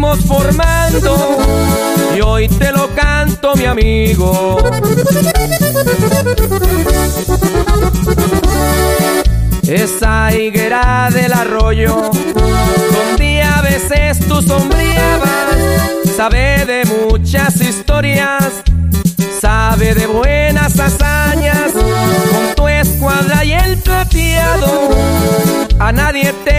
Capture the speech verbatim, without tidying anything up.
fuimos formando y hoy te lo canto, mi amigo. Esa higuera del arroyo donde a veces tú sombreabas sabe de muchas historias, sabe de buenas hazañas. Con tu escuadra y el plateado a nadie te